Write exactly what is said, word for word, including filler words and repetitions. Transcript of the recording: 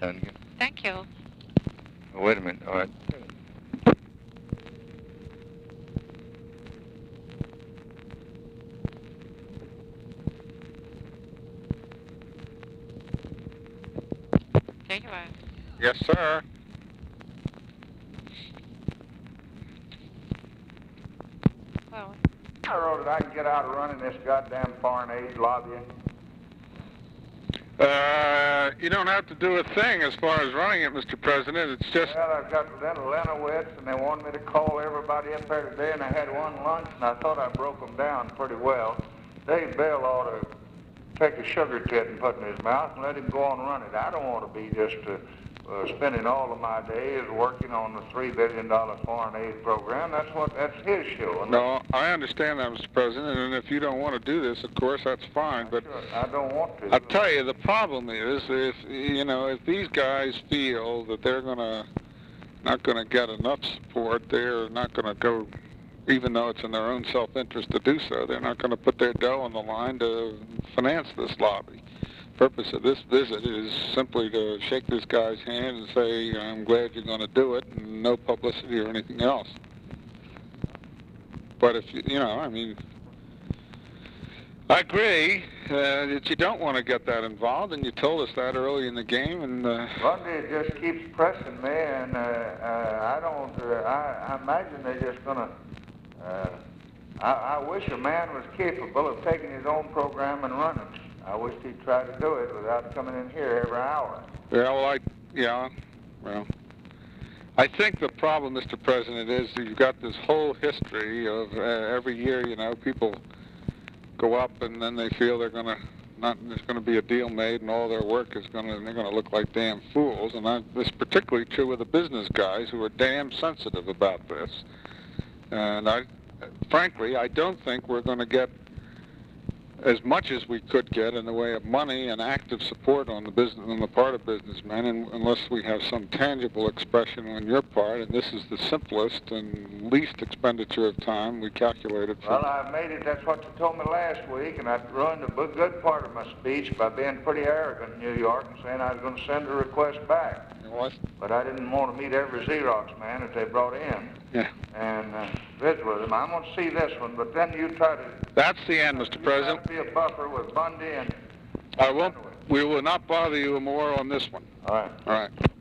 down again. Thank you. Oh, wait a minute. All right. There you are. Yes, sir. Well, I wrote it. I can get out of running this goddamn foreign aid lobbying. Uh, you don't have to do a thing as far as running it, Mister President. It's just... Well, I've got Lena Lenowitz, and they wanted me to call everybody up there today, and I had one lunch, and I thought I broke them down pretty well. Dave Bell ought to take a sugar tit and put in his mouth and let him go on and run it. I don't want to be just uh, uh, spending all of my days working on the three billion dollar foreign aid program. That's what that's his show. No, I understand that, Mister President, and if you don't want to do this, of course, that's fine. But sure, I don't want to. I'll tell you, the problem is, if you know, if these guys feel that they're gonna not gonna get enough support, they're not gonna go, even though it's in their own self-interest to do so. They're not going to put their dough on the line to finance this lobby. The purpose of this visit is simply to shake this guy's hand and say, I'm glad you're going to do it, and no publicity or anything else. But if you, you know, I mean, I agree uh, that you don't want to get that involved, and you told us that early in the game. And uh, Bundy just keeps pressing me, and uh, uh, I don't. Uh, I, I imagine they're just going to. Uh, I, I wish a man was capable of taking his own program and running. I wish he'd try to do it without coming in here every hour. Yeah, well, I, yeah, well, I think the problem, Mister President, is that you've got this whole history of uh, every year, you know, people go up and then they feel they're going to not, there's going to be a deal made and all their work is going to, they're going to look like damn fools. And I, this is particularly true with the business guys who are damn sensitive about this. And I, frankly, I don't think we're going to get as much as we could get in the way of money and active support on the business, on the part of businessmen, and, unless we have some tangible expression on your part. And this is the simplest and least expenditure of time we calculated for. Well, I made it. That's what you told me last week, and I ruined a good part of my speech by being pretty arrogant in New York and saying I was going to send a request back. What? But I didn't want to meet every Xerox man that they brought in. Yeah. And uh, visit with them. I'm going to see this one, but then you try to... That's the end, Mister President. You try to be a buffer with Bundy and... I won't, we will not bother you more on this one. All right. All right.